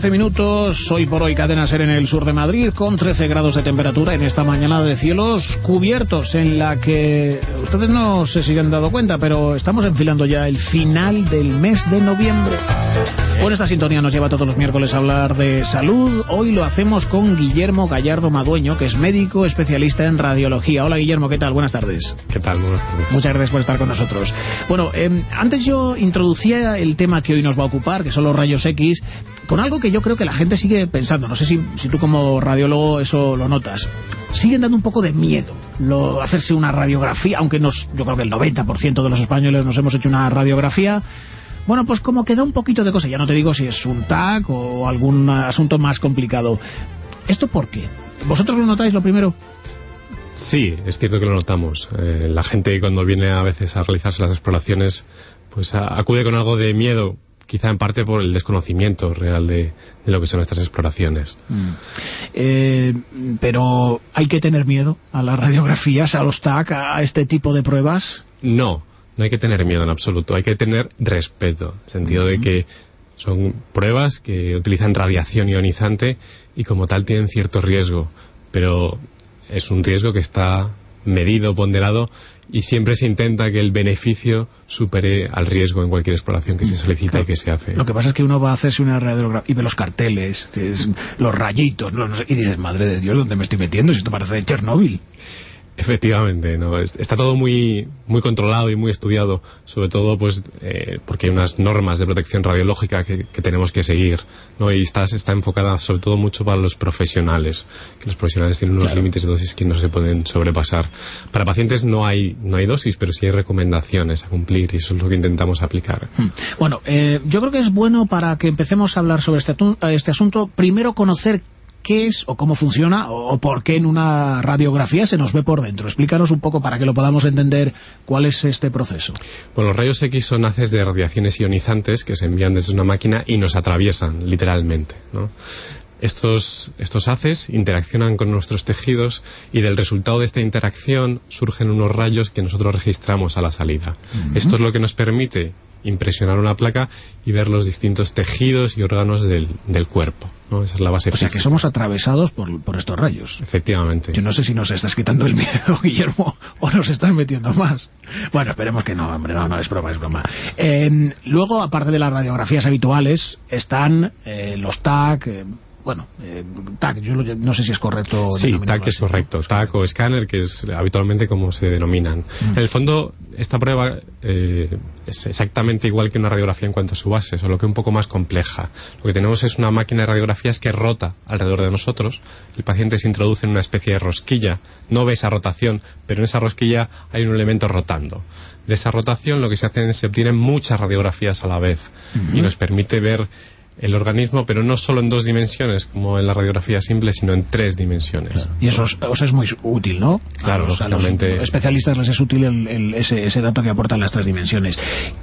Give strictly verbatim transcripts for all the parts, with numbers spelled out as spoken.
doce minutos, hoy por hoy Cadena SER en el sur de Madrid, con trece grados de temperatura en esta mañana de cielos cubiertos, en la que ustedes no se si han dado cuenta, pero estamos enfilando ya el final del mes de noviembre. Bueno, esta sintonía nos lleva todos los miércoles a hablar de salud. Hoy lo hacemos con Guillermo Gallardo Madueño, que es médico especialista en radiología. Hola Guillermo, ¿qué tal? Buenas tardes. ¿Qué tal? Buenas tardes. Muchas gracias por estar con nosotros. Bueno, eh, antes yo introducía el tema que hoy nos va a ocupar, que son los rayos X, con algo que yo creo que la gente sigue pensando. No sé si, si tú como radiólogo eso lo notas. Siguen dando un poco de miedo lo, hacerse una radiografía, aunque nos, yo creo que el noventa por ciento de los españoles nos hemos hecho una radiografía. Bueno, pues como que da un poquito de cosa. Ya no te digo si es un T A C o algún asunto más complicado. ¿Esto por qué? ¿Vosotros lo notáis lo primero? Sí, es cierto que lo notamos. Eh, la gente cuando viene a veces a realizarse las exploraciones, pues a, acude con algo de miedo, quizá en parte por el desconocimiento real de, de lo que son estas exploraciones. Mm. Eh, pero ¿hay que tener miedo a las radiografías, a los T A C, a este tipo de pruebas? No. No hay que tener miedo en absoluto, hay que tener respeto, en el sentido uh-huh. de que son pruebas que utilizan radiación ionizante y como tal tienen cierto riesgo, pero es un riesgo que está medido, ponderado, y siempre se intenta que el beneficio supere al riesgo en cualquier exploración que se solicita claro. y que se hace. Lo que pasa es que uno va a hacerse una radiografía y ve los carteles, que es, los rayitos, no, no sé, y dices, madre de Dios, ¿dónde me estoy metiendo? Si esto parece de Chernóbil. Efectivamente, no está todo muy muy controlado y muy estudiado, sobre todo pues eh, porque hay unas normas de protección radiológica que, que tenemos que seguir, ¿no? Y está, está enfocada sobre todo mucho para los profesionales, que los profesionales tienen unos claro. límites de dosis que no se pueden sobrepasar. Para pacientes no hay no hay dosis, pero sí hay recomendaciones a cumplir y eso es lo que intentamos aplicar. Bueno, eh, yo creo que es bueno para que empecemos a hablar sobre este, este asunto, primero conocer qué es o cómo funciona o por qué en una radiografía se nos ve por dentro. Explícanos un poco para que lo podamos entender cuál es este proceso. Bueno, los rayos X son haces de radiaciones ionizantes que se envían desde una máquina y nos atraviesan literalmente, ¿no? Estos, estos haces interaccionan con nuestros tejidos y del resultado de esta interacción surgen unos rayos que nosotros registramos a la salida. Uh-huh. Esto es lo que nos permite impresionar una placa y ver los distintos tejidos y órganos del, del cuerpo, ¿no? Esa es la base. O sea, que somos atravesados por, por estos rayos. Efectivamente. Yo no sé si nos estás quitando el miedo, Guillermo, o nos estás metiendo más. Bueno, esperemos que no, hombre, no, no, es broma, es broma. Eh, luego, aparte de las radiografías habituales, están eh, los T A C... Eh, Bueno, eh, T A C, yo lo, no sé si es correcto. Sí, T A C es correcto. T A C o escáner, que es habitualmente como se denominan. Mm. En el fondo, esta prueba eh, es exactamente igual que una radiografía en cuanto a su base, solo que un poco más compleja. Lo que tenemos es una máquina de radiografías que rota alrededor de nosotros. El paciente se introduce en una especie de rosquilla. No ve esa rotación, pero en esa rosquilla hay un elemento rotando. De esa rotación lo que se hace es se obtienen muchas radiografías a la vez mm-hmm. y nos permite ver el organismo, pero no solo en dos dimensiones como en la radiografía simple, sino en tres dimensiones. Claro. Y eso es, eso es muy útil, ¿no? Claro, a los, lógicamente. A los especialistas les es útil el, el, ese, ese dato que aportan las tres dimensiones.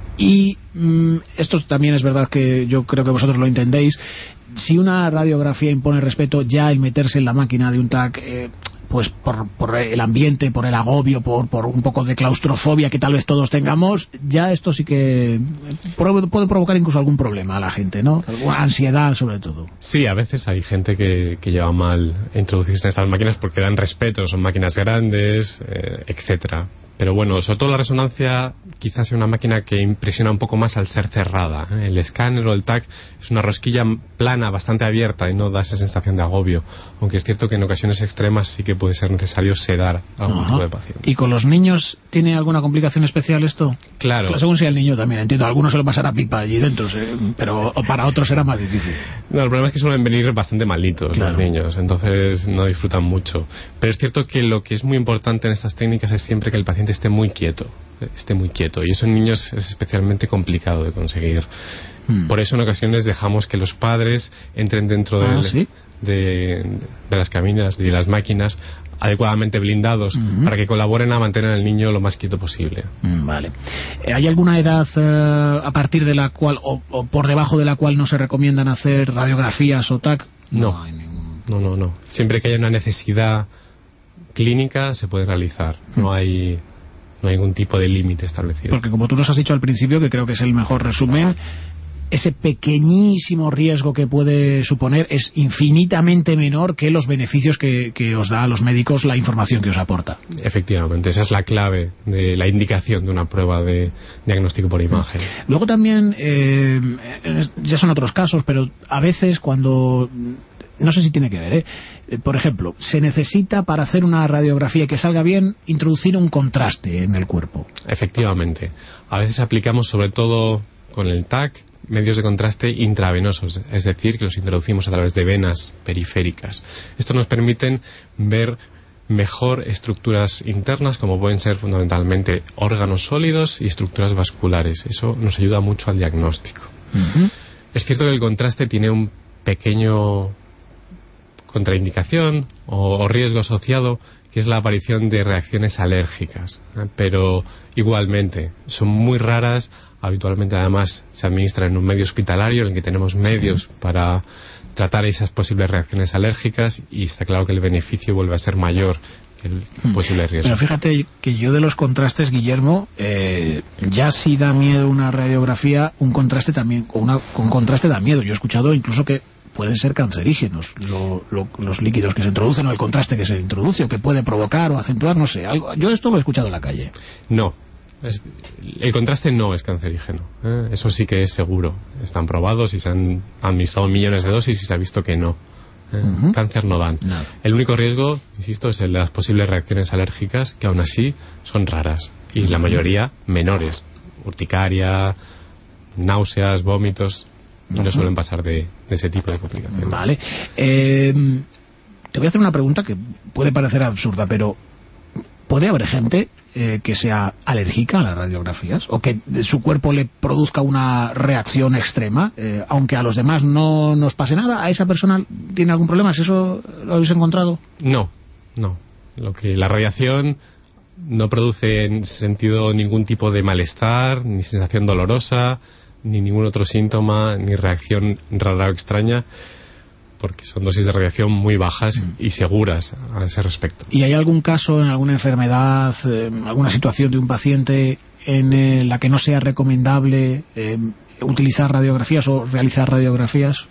Y mmm, esto también es verdad que yo creo que vosotros lo entendéis. Si una radiografía impone respeto, ya el meterse en la máquina de un T A C... Eh, pues por, por el ambiente, por el agobio, por, por un poco de claustrofobia que tal vez todos tengamos, ya esto sí que puede, puede provocar incluso algún problema a la gente, ¿no? Alguna ansiedad sobre todo. Sí, a veces hay gente que, que lleva mal introducirse en estas máquinas porque dan respeto, son máquinas grandes, eh, etcétera. Pero bueno, sobre todo la resonancia quizás sea una máquina que impresiona un poco más al ser cerrada. El escáner o el T A C es una rosquilla plana, bastante abierta y no da esa sensación de agobio. Aunque es cierto que en ocasiones extremas sí que puede ser necesario sedar a algún tipo de paciente. ¿Y con los niños tiene alguna complicación especial esto? Claro. Pero según sea el niño también, entiendo. A algunos se lo pasará pipa allí dentro, pero para otros será más difícil. No, el problema es que suelen venir bastante malitos claro. los niños, entonces no disfrutan mucho. Pero es cierto que lo que es muy importante en estas técnicas es siempre que el paciente esté muy quieto, esté muy quieto, y eso en niños es especialmente complicado de conseguir. Hmm. Por eso en ocasiones dejamos que los padres entren dentro ah, del, ¿sí? de, de las cabinas y de las máquinas adecuadamente blindados uh-huh. para que colaboren a mantener al niño lo más quieto posible. Mm, vale. ¿Hay alguna edad eh, a partir de la cual o, o por debajo de la cual no se recomiendan hacer radiografías o T A C? No, no, hay ningún... no, no, no. Siempre que haya una necesidad clínica se puede realizar. Uh-huh. No hay no hay ningún tipo de límite establecido. Porque como tú nos has dicho al principio, que creo que es el mejor resumen, ese pequeñísimo riesgo que puede suponer es infinitamente menor que los beneficios que, que os da a los médicos la información que os aporta. Efectivamente, esa es la clave de la indicación de una prueba de diagnóstico por imagen. Luego también, eh, ya son otros casos, pero a veces cuando... No sé si tiene que ver, ¿eh? Por ejemplo, se necesita para hacer una radiografía que salga bien introducir un contraste en el cuerpo. Efectivamente. A veces aplicamos sobre todo con el T A C medios de contraste intravenosos, es decir, que los introducimos a través de venas periféricas. Esto nos permite ver mejor estructuras internas, como pueden ser fundamentalmente órganos sólidos y estructuras vasculares. Eso nos ayuda mucho al diagnóstico. Uh-huh. Es cierto que el contraste tiene un pequeño contraindicación o, o riesgo asociado, que es la aparición de reacciones alérgicas, ¿eh? Pero igualmente son muy raras. Habitualmente además se administra en un medio hospitalario en el que tenemos medios para tratar esas posibles reacciones alérgicas, y está claro que el beneficio vuelve a ser mayor que el posible riesgo. Pero fíjate que yo de los contrastes, Guillermo, eh, ya si da miedo una radiografía, un contraste también, o una, con contraste da miedo. Yo he escuchado incluso que pueden ser cancerígenos lo, lo, los líquidos que se introducen, o el contraste que se introduce, o que puede provocar o acentuar, no sé, algo. Yo esto lo he escuchado en la calle. No, es, el contraste no es cancerígeno, ¿eh? Eso sí que es seguro. Están probados y se han administrado millones de dosis y se ha visto que no. ¿eh? Uh-huh. Cáncer no dan. No. El único riesgo, insisto, es el de las posibles reacciones alérgicas, que aún así son raras y uh-huh. la mayoría menores. Urticaria, náuseas, vómitos, y no suelen pasar de, de ese tipo de complicaciones. Vale. Eh, te voy a hacer una pregunta que puede parecer absurda, pero ¿puede haber gente eh, que sea alérgica a las radiografías? ¿O que su cuerpo le produzca una reacción extrema? Eh, aunque a los demás no nos pase nada, ¿a esa persona tiene algún problema? ¿Es eso lo habéis encontrado? No, no. Lo que la radiación no produce en ese sentido ningún tipo de malestar, ni sensación dolorosa, ni ningún otro síntoma, ni reacción rara o extraña, porque son dosis de radiación muy bajas mm. y seguras a ese respecto. ¿Y hay algún caso, en alguna enfermedad, eh, alguna situación de un paciente en eh, la que no sea recomendable eh, utilizar radiografías o realizar radiografías?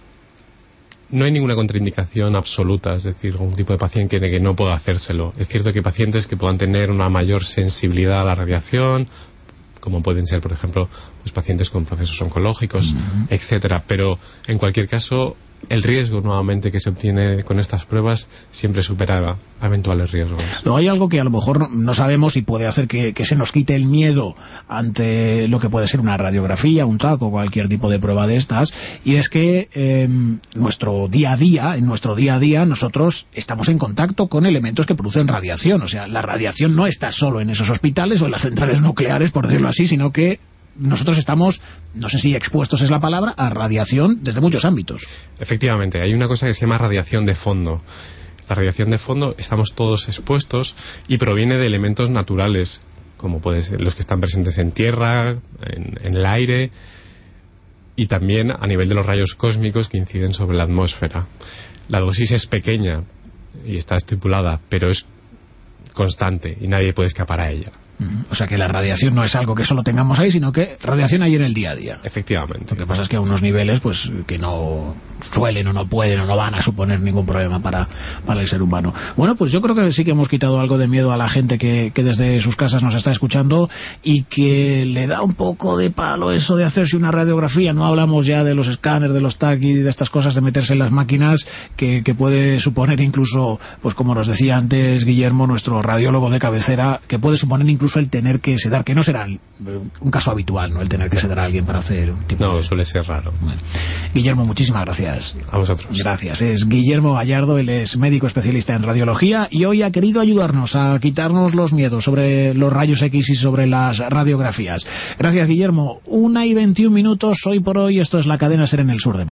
No hay ninguna contraindicación absoluta, es decir, un tipo de paciente que no pueda hacérselo. Es cierto que hay pacientes que puedan tener una mayor sensibilidad a la radiación, como pueden ser, por ejemplo, los pacientes con procesos oncológicos, uh-huh. etcétera. Pero, en cualquier caso, el riesgo nuevamente que se obtiene con estas pruebas siempre supera eventuales riesgos. No, hay algo que a lo mejor no sabemos y puede hacer que, que se nos quite el miedo ante lo que puede ser una radiografía, un T A C o cualquier tipo de prueba de estas, y es que eh, nuestro día a día, en nuestro día a día, nosotros estamos en contacto con elementos que producen radiación. O sea, la radiación no está solo en esos hospitales o en las centrales nucleares, por decirlo así, sino que nosotros estamos, no sé si expuestos es la palabra, a radiación desde muchos ámbitos. Efectivamente, hay una cosa que se llama radiación de fondo. La radiación de fondo, estamos todos expuestos y proviene de elementos naturales, como pueden ser los que están presentes en tierra, en, en el aire, y también a nivel de los rayos cósmicos que inciden sobre la atmósfera. La dosis es pequeña y está estipulada, pero es constante y nadie puede escapar a ella. O sea que la radiación no es algo que solo tengamos ahí, sino que radiación hay en el día a día. Efectivamente. Lo que pasa es que a unos niveles pues que no suelen o no pueden o no van a suponer ningún problema para, para el ser humano. Bueno, pues yo creo que sí que hemos quitado algo de miedo a la gente que, que desde sus casas nos está escuchando y que le da un poco de palo eso de hacerse una radiografía. No hablamos ya de los escáneres, de los T A C y de estas cosas de meterse en las máquinas, que, que puede suponer incluso, pues como nos decía antes Guillermo, nuestro radiólogo de cabecera, que puede suponer incluso el tener que sedar, que no será un caso habitual, ¿no? El tener que sedar a alguien para hacer un tipo No, de... suele ser raro. Bueno. Guillermo, muchísimas gracias. A vosotros. Gracias. Es Guillermo Gallardo, él es médico especialista en radiología y hoy ha querido ayudarnos a quitarnos los miedos sobre los rayos X y sobre las radiografías. Gracias, Guillermo. Una y veintiún minutos hoy por hoy. Esto es La Cadena SER en el sur de